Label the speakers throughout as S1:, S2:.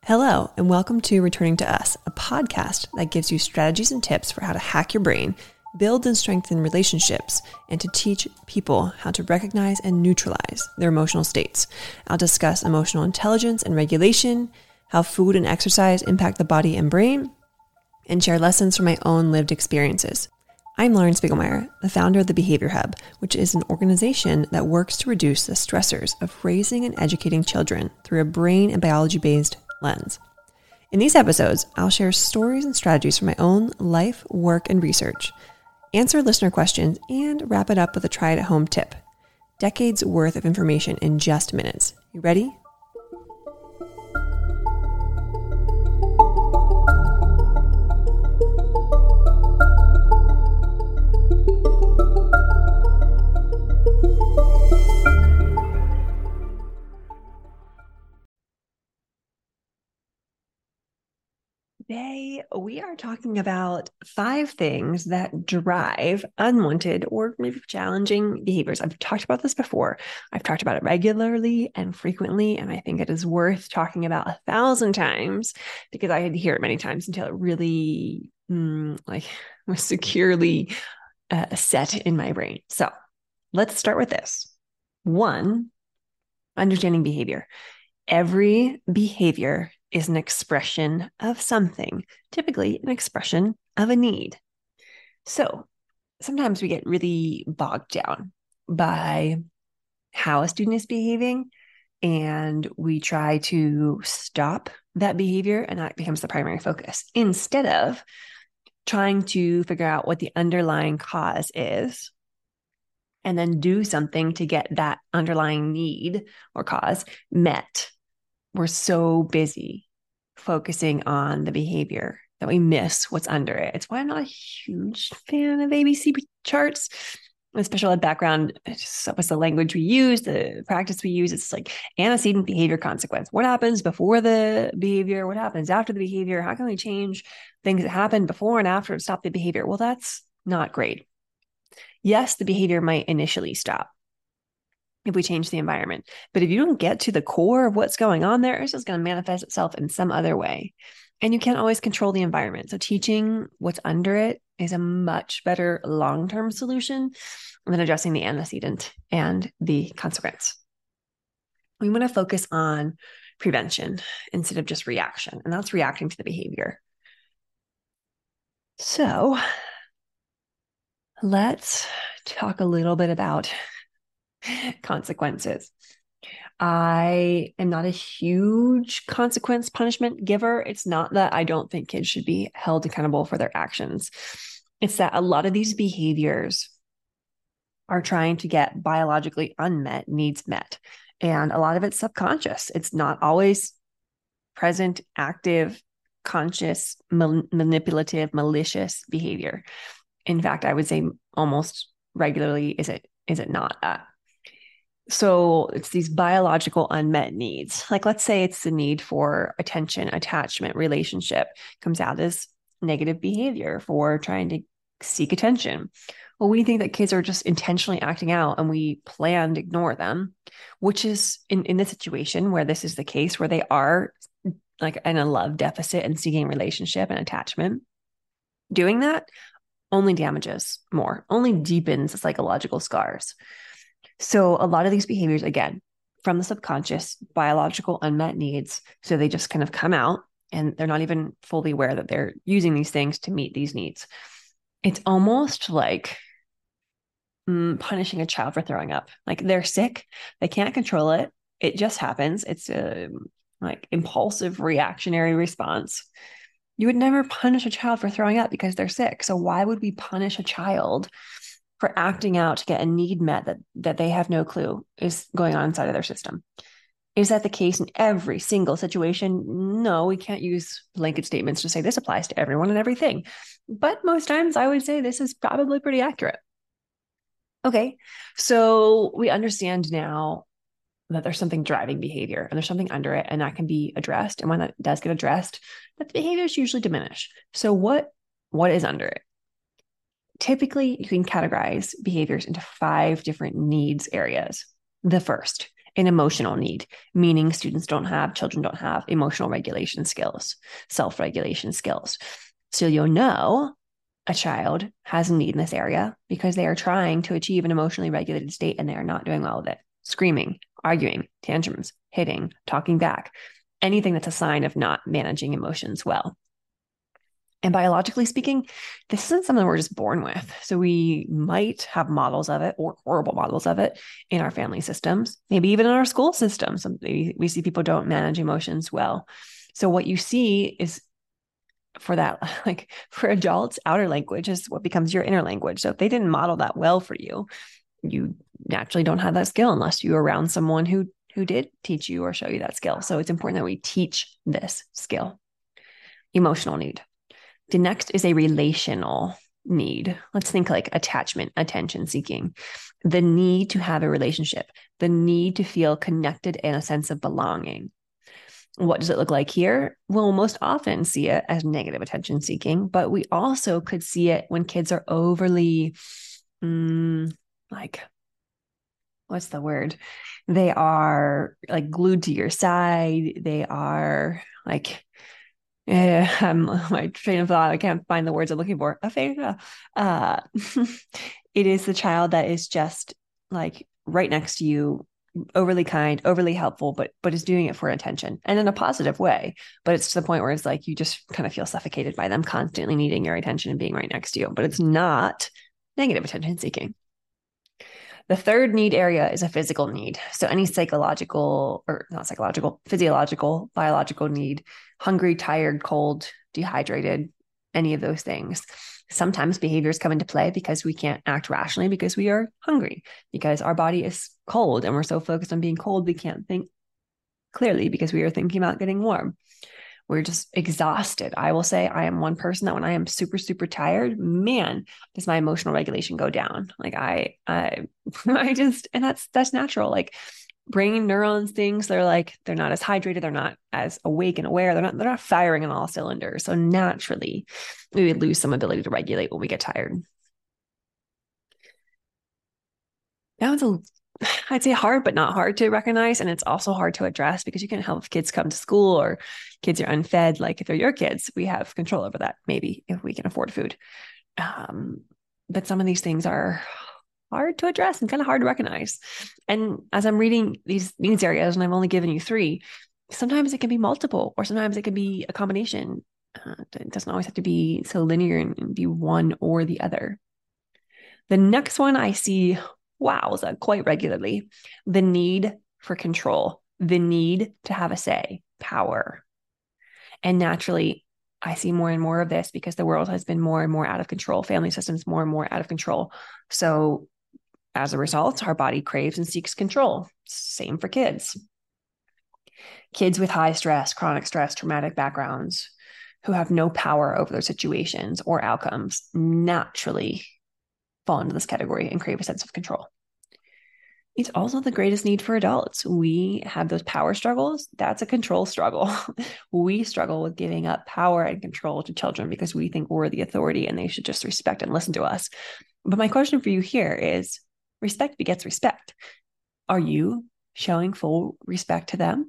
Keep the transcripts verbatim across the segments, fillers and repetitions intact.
S1: Hello, and welcome to Returning to Us, a podcast that gives you strategies and tips for how to hack your brain, build and strengthen relationships, and to teach people how to recognize and neutralize their emotional states. I'll discuss emotional intelligence and regulation, how food and exercise impact the body and brain, and share lessons from my own lived experiences. I'm Lauren Spiegelmeier, the founder of the Behavior Hub, which is an organization that works to reduce the stressors of raising and educating children through a brain and biology-based lens. In these episodes, I'll share stories and strategies from my own life, work, and research, answer listener questions, and wrap it up with a try-it-at-home tip. Decades worth of information in just minutes. You ready? Today, we are talking about five things that drive unwanted or maybe challenging behaviors. I've talked about this before. I've talked about it regularly and frequently, and I think it is worth talking about a thousand times because I had to hear it many times until it really mm, like was securely uh, set in my brain. So let's start with this. One, understanding behavior. Every behavior is an expression of something, typically an expression of a need. So sometimes we get really bogged down by how a student is behaving, and we try to stop that behavior, and that becomes the primary focus, instead of trying to figure out what the underlying cause is and then do something to get that underlying need or cause met. We're so busy focusing on the behavior that we miss what's under it. It's why I'm not a huge fan of A B C charts. My special ed background, it's what's the language we use, the practice we use. It's like antecedent behavior consequence. What happens before the behavior? What happens after the behavior? How can we change things that happen before and after to stop the behavior? Well, that's not great. Yes, the behavior might initially stop if we change the environment. But if you don't get to the core of what's going on there, it's just going to manifest itself in some other way. And you can't always control the environment. So teaching what's under it is a much better long-term solution than addressing the antecedent and the consequence. We want to focus on prevention instead of just reaction. And that's reacting to the behavior. So let's talk a little bit about consequences. I am not a huge consequence punishment giver. It's not that I don't think kids should be held accountable for their actions. It's that a lot of these behaviors are trying to get biologically unmet needs met. And a lot of it's subconscious. It's not always present, active, conscious, ma- manipulative, malicious behavior. In fact, I would say almost regularly is it is it not that. So it's these biological unmet needs. Like, let's say it's the need for attention, attachment, relationship comes out as negative behavior for trying to seek attention. Well, we think that kids are just intentionally acting out and we plan to ignore them, which is in, in this situation where this is the case, where they are like in a love deficit and seeking relationship and attachment. Doing that only damages more, only deepens the psychological scars. So a lot of these behaviors, again, from the subconscious, biological unmet needs. So they just kind of come out and they're not even fully aware that they're using these things to meet these needs. It's almost like mm, punishing a child for throwing up. Like, they're sick. They can't control it. It just happens. It's a like impulsive reactionary response. You would never punish a child for throwing up because they're sick. So why would we punish a child for acting out to get a need met that, that they have no clue is going on inside of their system? Is that the case in every single situation? No, we can't use blanket statements to say this applies to everyone and everything. But most times I would say this is probably pretty accurate. Okay, so we understand now that there's something driving behavior and there's something under it, and that can be addressed. And when that does get addressed, that the behaviors usually diminish. So what, what is under it? Typically, you can categorize behaviors into five different needs areas. The first, An emotional need, meaning students don't have, children don't have emotional regulation skills, self-regulation skills. So you'll know a child has a need in this area because they are trying to achieve an emotionally regulated state and they are not doing well with it. Screaming, arguing, tantrums, hitting, talking back, anything that's a sign of not managing emotions well. And biologically speaking, this isn't something we're just born with. So we might have models of it or horrible models of it in our family systems, maybe even in our school systems. We see people don't manage emotions well. So what you see is for that, like for adults, outer language is what becomes your inner language. So if they didn't model that well for you, you naturally don't have that skill unless you're around someone who who did teach you or show you that skill. So it's important that we teach this skill. Emotional need. The next is a relational need. Let's think like attachment, attention seeking, the need to have a relationship, the need to feel connected and a sense of belonging. What does it look like here? We'll most often see it as negative attention seeking, but we also could see it when kids are overly, mm, like, what's the word? They are like glued to your side. They are like, yeah, I'm my train of thought. I can't find the words I'm looking for. Aphasia. Uh, it is the child that is just like right next to you, overly kind, overly helpful, but but is doing it for attention and in a positive way. But it's to the point where it's like you just kind of feel suffocated by them constantly needing your attention and being right next to you. But it's not negative attention seeking. The third need area is a physical need. So any psychological or not psychological, physiological, biological need, hungry, tired, cold, dehydrated, any of those things. Sometimes behaviors come into play because we can't act rationally because we are hungry, because our body is cold and we're so focused on being cold, we can't think clearly because we are thinking about getting warm. We're just exhausted. I will say I am one person that when I am super, super tired, man, does my emotional regulation go down. Like I, I, I just, and that's, that's natural. Like brain neurons, things, they're like, they're not as hydrated. They're not as awake and aware. They're not, they're not firing on all cylinders. So naturally we would lose some ability to regulate when we get tired. That was a I'd say hard, but not hard to recognize. And it's also hard to address because you can help kids come to school or kids are unfed. Like if they're your kids, we have control over that, maybe if we can afford food. Um, but some of these things are hard to address and kind of hard to recognize. And as I'm reading these needs areas, and I've only given you three, sometimes it can be multiple, or sometimes it can be a combination. Uh, it doesn't always have to be so linear and be one or the other. The next one I see wowza quite regularly, the need for control, the need to have a say, power. And naturally, I see more and more of this because the world has been more and more out of control, family systems more and more out of control. So as a result, our body craves and seeks control. Same for kids. Kids with high stress, chronic stress, traumatic backgrounds who have no power over their situations or outcomes naturally fall into this category and crave a sense of control. It's also the greatest need for adults. We have those power struggles. That's a control struggle. We struggle with giving up power and control to children because we think we're the authority and they should just respect and listen to us. But my question for you here is, respect begets respect. Are you showing full respect to them?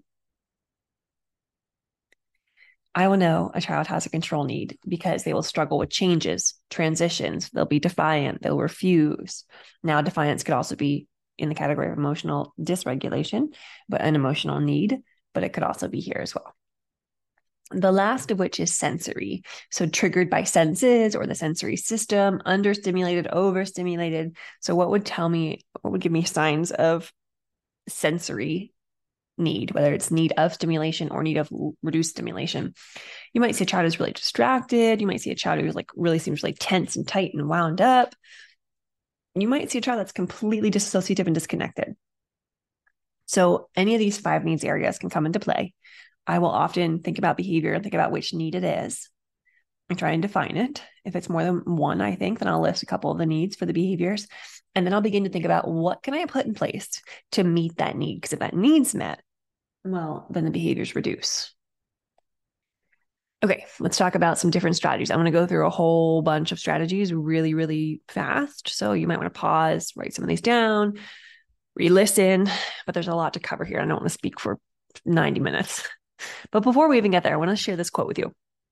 S1: I will know a child has a control need because they will struggle with changes, transitions. They'll be defiant. They'll refuse. Now, defiance could also be in the category of emotional dysregulation, but an emotional need, but it could also be here as well. The last of which is sensory. So triggered by senses or the sensory system, understimulated, overstimulated. So what would tell me, what would give me signs of sensory need, whether it's need of stimulation or need of reduced stimulation? You might see a child who's really distracted. You might see a child who's like really seems like tense and tight and wound up. You might see a child that's completely dissociative and disconnected. So any of these five needs areas can come into play. I will often think about behavior and think about which need it is and try and define it. If it's more than one, I think, then I'll list a couple of the needs for the behaviors. And then I'll begin to think about what can I put in place to meet that need? Because if that need's met, well, then the behaviors reduce. Okay, let's talk about some different strategies. I'm going to go through a whole bunch of strategies really, really fast. So you might want to pause, write some of these down. re-listen, but there's a lot to cover here. I don't want to speak for ninety minutes. But before we even get there, I want to share this quote with you.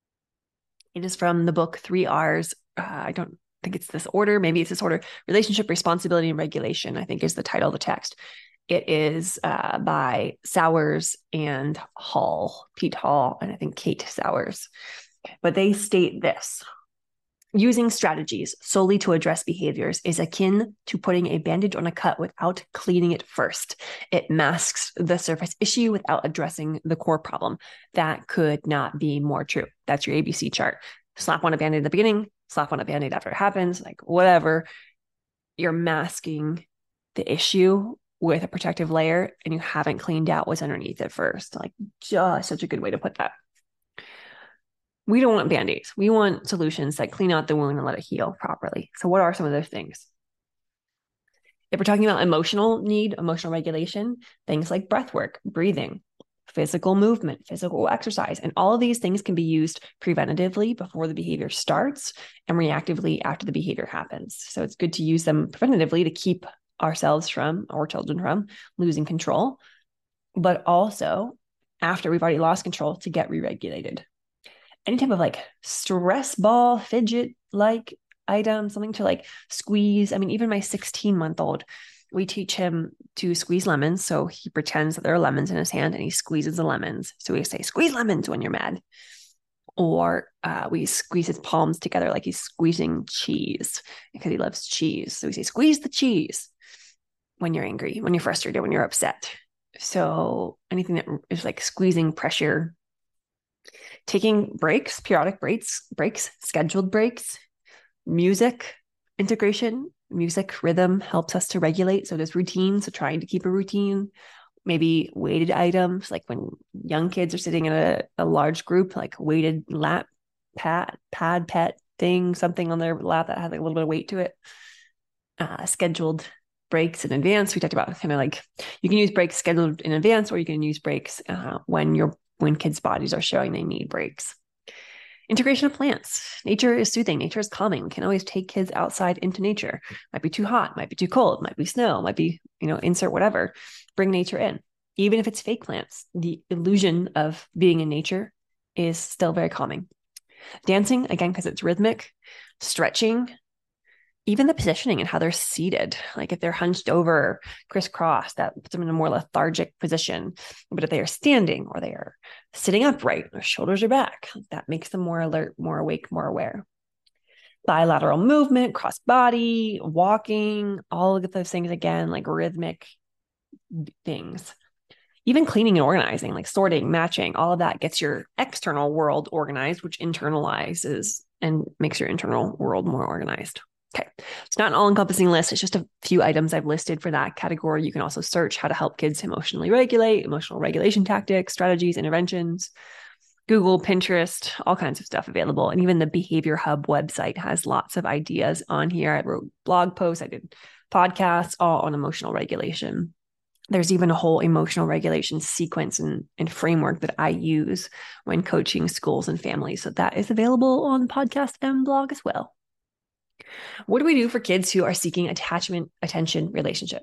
S1: It is from the book Three R's. Uh, I don't think it's this order. Maybe it's this order. Relationship, Responsibility, and Regulation, I think is the title of the text. It is uh, by Sowers and Hall, Pete Hall, and I think Kate Sowers. But they state this: using strategies solely to address behaviors is akin to putting a bandage on a cut without cleaning it first. It masks the surface issue without addressing the core problem. That could not be more true. That's your A B C chart. Slap on a band-aid at the beginning, slap on a band-aid after it happens, like whatever. You're masking the issue with a protective layer, and you haven't cleaned out what's underneath it first. Like, just such a good way to put that. We don't want band-aids. We want solutions that clean out the wound and let it heal properly. So what are some of those things? If we're talking about emotional need, emotional regulation, things like breath work, breathing, physical movement, physical exercise, and all of these things can be used preventatively before the behavior starts and reactively after the behavior happens. So it's good to use them preventatively to keep ourselves from, or children from, losing control, but also after we've already lost control to get re-regulated. Any type of like stress ball, fidget like item, something to like squeeze. I mean, even my sixteen month old, we teach him to squeeze lemons. So he pretends that there are lemons in his hand and he squeezes the lemons. So we say, squeeze lemons when you're mad. Or uh, we squeeze his palms together like he's squeezing cheese because he loves cheese. So we say, squeeze the cheese when you're angry, when you're frustrated, when you're upset. So anything that is like squeezing pressure, taking breaks, periodic breaks, breaks, scheduled breaks, music integration, music rhythm helps us to regulate. So there's routine. So trying to keep a routine, maybe weighted items, like when young kids are sitting in a, a large group, like weighted lap pad, pad, pet thing, something on their lap that has like a little bit of weight to it. Uh, scheduled breaks in advance. We talked about kind of like, you can use breaks scheduled in advance, or you can use breaks uh, when you're when kids' bodies are showing they need breaks. Integration of plants. Nature is soothing. Nature is calming. We can always take kids outside into nature. Might be too hot, might be too cold, might be snow, might be, you know, insert whatever. Bring nature in. Even if it's fake plants, the illusion of being in nature is still very calming. Dancing, again, because it's rhythmic. Stretching, even the positioning and how they're seated, like if they're hunched over, crisscross, that puts them in a more lethargic position. But if they are standing or they are sitting upright, their shoulders are back, that makes them more alert, more awake, more aware. Bilateral movement, cross body, walking, all of those things, again, like rhythmic things. Even cleaning and organizing, like sorting, matching, all of that gets your external world organized, which internalizes and makes your internal world more organized. Okay, it's not an all-encompassing list. It's just a few items I've listed for that category. You can also search how to help kids emotionally regulate, emotional regulation tactics, strategies, interventions. Google, Pinterest, all kinds of stuff available. And even the Behavior Hub website has lots of ideas on here. I wrote blog posts, I did podcasts, all on emotional regulation. There's even a whole emotional regulation sequence and, and framework that I use when coaching schools and families. So that is available on podcast and blog as well. What do we do for kids who are seeking attachment, attention, relationship?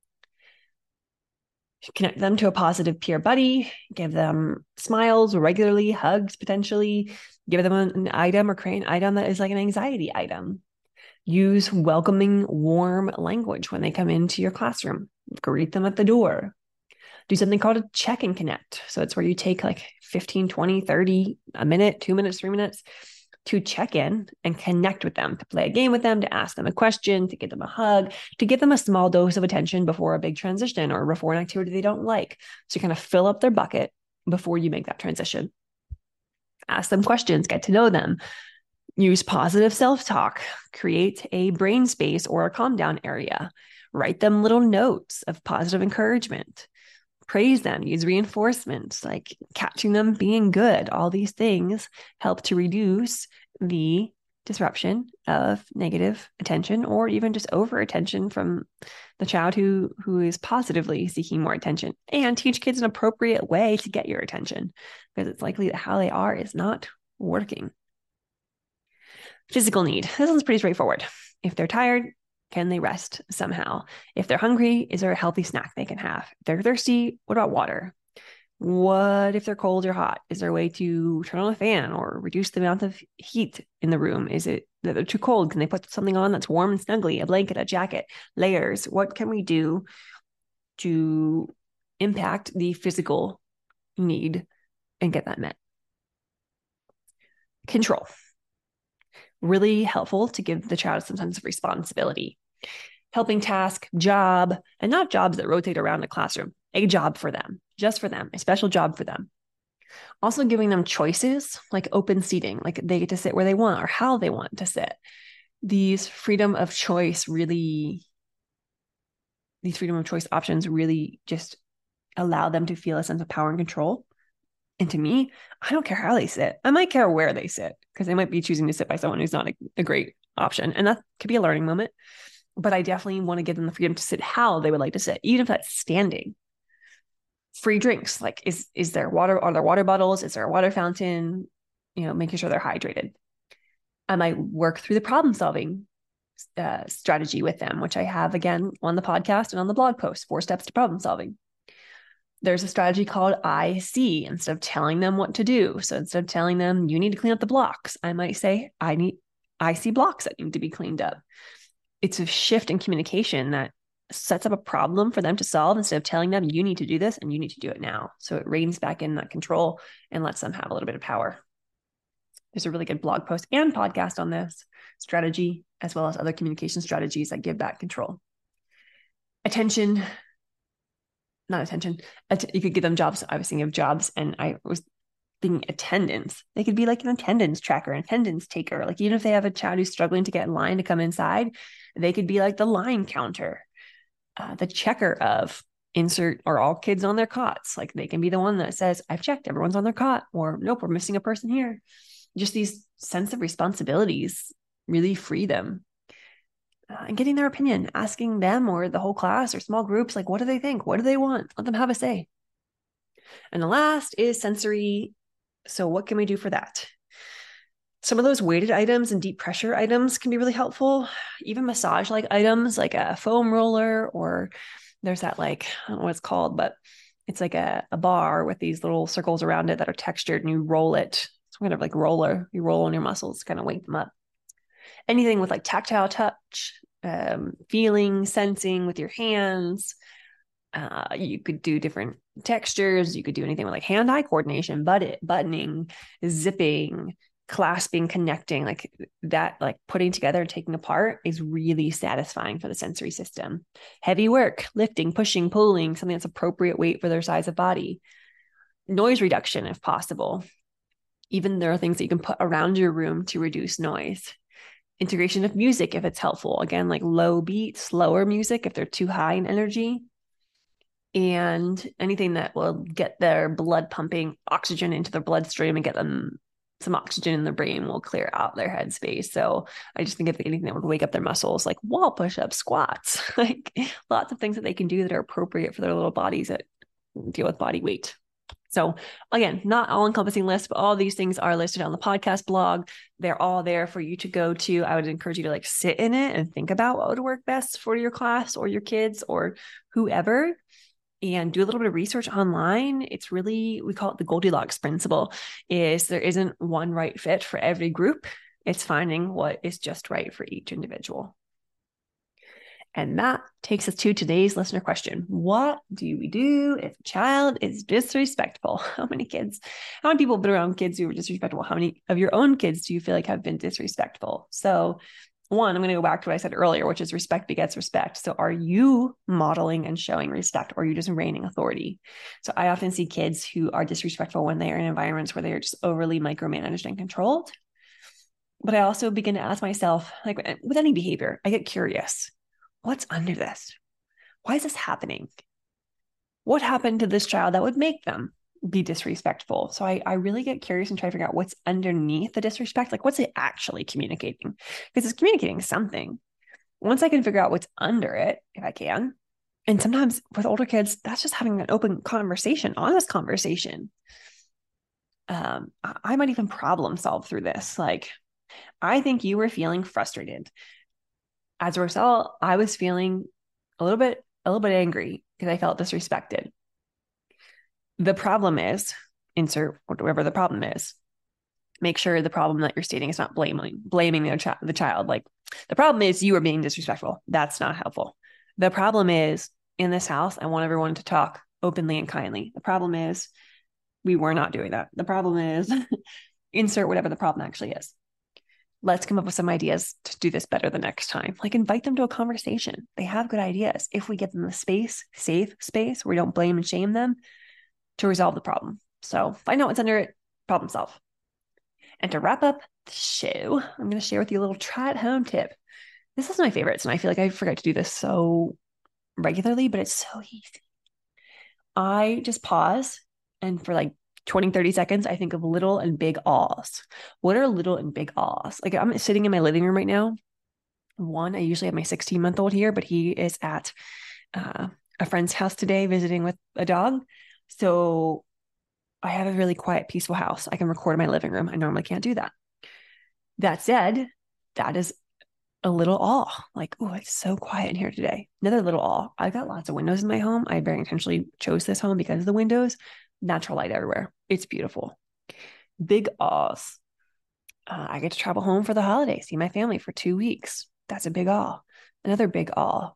S1: Connect them to a positive peer buddy, give them smiles regularly, hugs potentially, give them an item or create an item that is like an anxiety item. Use welcoming, warm language when they come into your classroom. Greet them at the door. Do something called a check and connect. So it's where you take like fifteen, twenty, thirty, a minute, two minutes, three minutes to check in and connect with them, to play a game with them, to ask them a question, to give them a hug, to give them a small dose of attention before a big transition or before an activity they don't like. So you kind of fill up their bucket before you make that transition. Ask them questions, get to know them. Use positive self-talk, create a brain space or a calm down area. Write them little notes of positive encouragement. Praise them, use reinforcements, like catching them being good. All these things help to reduce the disruption of negative attention or even just over attention from the child who, who is positively seeking more attention, and teach kids an appropriate way to get your attention, because it's likely that how they are is not working. Physical need. This one's pretty straightforward. If they're tired, Can they rest somehow? If they're hungry, is there a healthy snack they can have? If they're thirsty, what about water? What if they're cold or hot? Is there a way to turn on a fan or reduce the amount of heat in the room? Is it that they're too cold? Can they put something on that's warm and snuggly, a blanket, a jacket, layers? What can we do to impact the physical need and get that met? Control. Really helpful to give the child some sense of responsibility. Helping task, job, and not jobs that rotate around the classroom, a job for them, just for them, a special job for them. Also giving them choices like open seating, like they get to sit where they want or how they want to sit. These freedom of choice really, these freedom of choice options really just allow them to feel a sense of power and control. And to me, I don't care how they sit. I might care where they sit because they might be choosing to sit by someone who's not a, a great option. And that could be a learning moment. But I definitely want to give them the freedom to sit how they would like to sit, even if that's standing. Free drinks, like is is there water, are there water bottles? Is there a water fountain? You know, making sure they're hydrated. I might work through the problem solving uh, strategy with them, which I have again on the podcast and on the blog post, four steps to problem solving. There's a strategy called I see instead of telling them what to do. So instead of telling them you need to clean up the blocks, I might say I need I see blocks that need to be cleaned up. It's a shift in communication that sets up a problem for them to solve instead of telling them you need to do this and you need to do it now. So it reins back in that control and lets them have a little bit of power. There's a really good blog post and podcast on this strategy, as well as other communication strategies that give back control. Attention, not attention. You could give them jobs. I was thinking of jobs and I was thinking attendance. They could be like an attendance tracker, attendance taker. Like even if they have a child who's struggling to get in line to come inside, they could be like the line counter, uh, the checker of insert or all kids on their cots. Like they can be the one that says, I've checked, everyone's on their cot, or nope, we're missing a person here. Just these sense of responsibilities really free them. Uh, and getting their opinion, asking them or the whole class or small groups, like, what do they think? What do they want? Let them have a say. And the last is sensory. So what can we do for that? Some of those weighted items and deep pressure items can be really helpful. Even massage-like items like a foam roller, or there's that like, I don't know what it's called, but it's like a, a bar with these little circles around it that are textured and you roll it. It's kind of like roller. You roll on your muscles, kind of wake them up. Anything with like tactile touch, um, feeling, sensing with your hands. Uh, you could do different textures. You could do anything with like hand-eye coordination, but buttoning, zipping, clasping, connecting, like that, like putting together and taking apart is really satisfying for the sensory system. Heavy work, lifting, pushing, pulling, something that's appropriate weight for their size of body. Noise reduction, if possible. Even there are things that you can put around your room to reduce noise. Integration of music, if it's helpful. Again, like low beat, slower music if they're too high in energy. And anything that will get their blood pumping oxygen into their bloodstream and get them some oxygen in their brain will clear out their headspace. So I just think of anything that would wake up their muscles, like wall push-ups, squats, like lots of things that they can do that are appropriate for their little bodies that deal with body weight. So again, not all-encompassing list, but all these things are listed on the podcast blog. They're all there for you to go to. I would encourage you to like sit in it and think about what would work best for your class or your kids or whoever, and do a little bit of research online. It's really, we call it the Goldilocks principle, is there isn't one right fit for every group. It's finding what is just right for each individual. And that takes us to today's listener question. What do we do if a child is disrespectful? How many kids, how many people have been around kids who are disrespectful? How many of your own kids do you feel like have been disrespectful? So one, I'm going to go back to what I said earlier, which is respect begets respect. So are you modeling and showing respect, or are you just reigning authority? So I often see kids who are disrespectful when they are in environments where they are just overly micromanaged and controlled. But I also begin to ask myself, like with any behavior, I get curious. What's under this? Why is this happening? What happened to this child that would make them be disrespectful? So I, I really get curious and try to figure out what's underneath the disrespect. Like, what's it actually communicating? Because it's communicating something. Once I can figure out what's under it, if I can, and sometimes with older kids, that's just having an open conversation, honest conversation. Um, I, I might even problem solve through this. Like, I think you were feeling frustrated. As a result, I was feeling a little bit, a little bit angry because I felt disrespected. The problem is, insert whatever the problem is. Make sure the problem that you're stating is not blaming, blaming the, ch- the child. Like, the problem is you are being disrespectful. That's not helpful. The problem is, in this house, I want everyone to talk openly and kindly. The problem is we were not doing that. The problem is insert whatever the problem actually is. Let's come up with some ideas to do this better the next time. Like, invite them to a conversation. They have good ideas. If we give them the space, safe space, where we don't blame and shame them, to resolve the problem. So find out what's under it, problem solve. And to wrap up the show, I'm going to share with you a little try at home tip. This is my favorites, and I feel like I forget to do this so regularly, but it's so easy. I just pause, and for like twenty, thirty seconds, I think of little and big ahs. What are little and big ahs? Like, I'm sitting in my living room right now. One, I usually have my sixteen month old here, but he is at uh, a friend's house today visiting with a dog. So I have a really quiet, peaceful house. I can record in my living room. I normally can't do that. That said, that is a little awe. Like, oh, it's so quiet in here today. Another little awe. I've got lots of windows in my home. I very intentionally chose this home because of the windows. Natural light everywhere. It's beautiful. Big awes. Uh, I get to travel home for the holidays, see my family for two weeks. That's a big awe. Another big awe.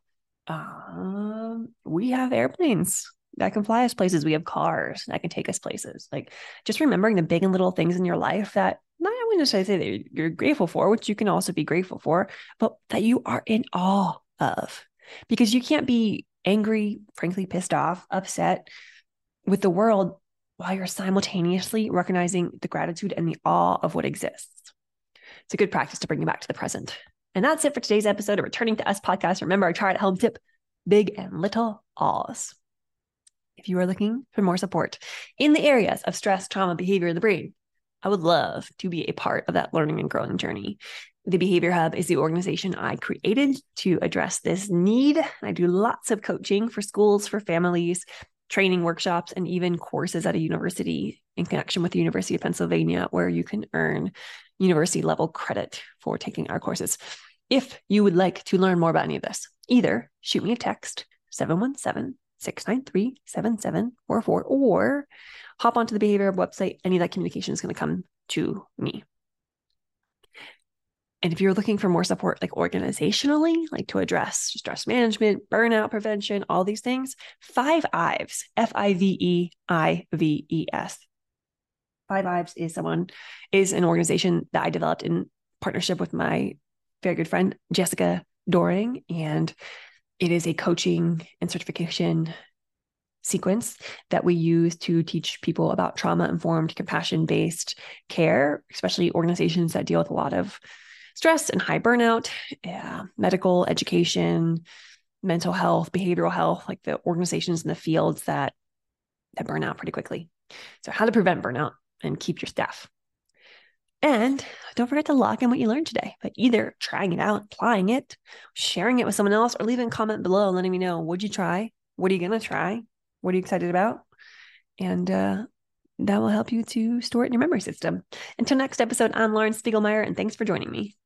S1: Um, we have airplanes that can fly us places. We have cars that can take us places. Like, just remembering the big and little things in your life that not I wouldn't say that you're grateful for, which you can also be grateful for, but that you are in awe of. Because you can't be angry, frankly, pissed off, upset with the world while you're simultaneously recognizing the gratitude and the awe of what exists. It's a good practice to bring you back to the present. And that's it for today's episode of Returning to Us podcast. Remember, our try at home tip, big and little awes. If you are looking for more support in the areas of stress, trauma, behavior, the brain, I would love to be a part of that learning and growing journey. The Behavior Hub is the organization I created to address this need. I do lots of coaching for schools, for families, training workshops, and even courses at a university in connection with the University of Pennsylvania, where you can earn university level credit for taking our courses. If you would like to learn more about any of this, either shoot me a text, seven one seven, six nine three, seven seven four four, or hop onto the Behavior Hub website. Any of that communication is going to come to me. And if you're looking for more support, like organizationally, like to address stress management, burnout prevention, all these things, Five Ives, F I V E I V E S. Five Ives is someone, is an organization that I developed in partnership with my very good friend, Jessica Doring. And it is a coaching and certification sequence that we use to teach people about trauma-informed, compassion-based care, especially organizations that deal with a lot of stress and high burnout, yeah, medical education, mental health, behavioral health, like the organizations in the fields that, that burn out pretty quickly. So how to prevent burnout and keep your staff. And don't forget to log in what you learned today by either trying it out, applying it, sharing it with someone else, or leaving a comment below and letting me know, what'd you try? What are you going to try? What are you excited about? And uh, that will help you to store it in your memory system. Until next episode, I'm Lauren Spiegelmeier, and thanks for joining me.